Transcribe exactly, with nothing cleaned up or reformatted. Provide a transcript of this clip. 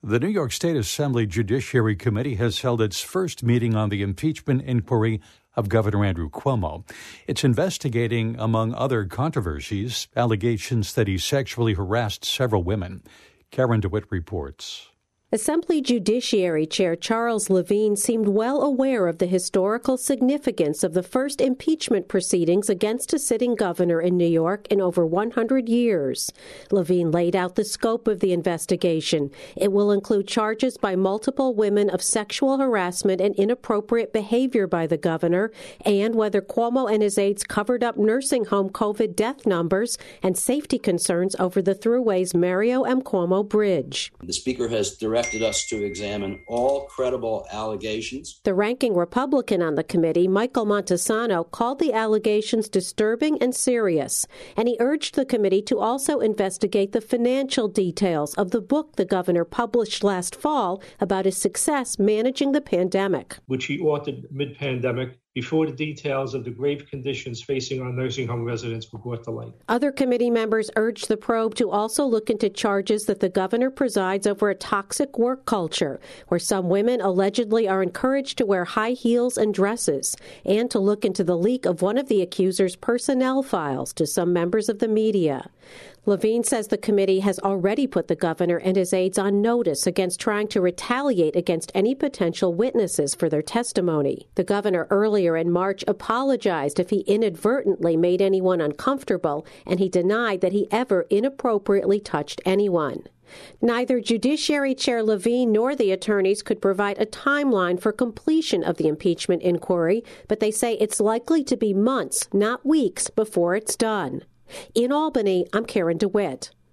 The New York State Assembly Judiciary Committee has held its first meeting on the impeachment inquiry of Governor Andrew Cuomo. It's investigating, among other controversies, allegations that he sexually harassed several women. Karen DeWitt reports. Assembly Judiciary Chair Charles Levine seemed well aware of the historical significance of the first impeachment proceedings against a sitting governor in New York in over one hundred years. Levine laid out the scope of the investigation. It will include charges by multiple women of sexual harassment and inappropriate behavior by the governor, and whether Cuomo and his aides covered up nursing home COVID death numbers and safety concerns over the Thruway's Mario M. Cuomo Bridge. The Speaker has directed us to examine all credible allegations. The ranking Republican on the committee, Michael Montesano, called the allegations disturbing and serious, and he urged the committee to also investigate the financial details of the book the governor published last fall about his success managing the pandemic, which he authored mid-pandemic, before the details of the grave conditions facing our nursing home residents were brought to light. Other committee members urged the probe to also look into charges that the governor presides over a toxic work culture, where some women allegedly are encouraged to wear high heels and dresses, and to look into the leak of one of the accuser's personnel files to some members of the media. Levine says the committee has already put the governor and his aides on notice against trying to retaliate against any potential witnesses for their testimony. The governor earlier in March apologized if he inadvertently made anyone uncomfortable, and he denied that he ever inappropriately touched anyone. Neither Judiciary Chair Levine nor the attorneys could provide a timeline for completion of the impeachment inquiry, but they say it's likely to be months, not weeks, before it's done. In Albany, I'm Karen DeWitt.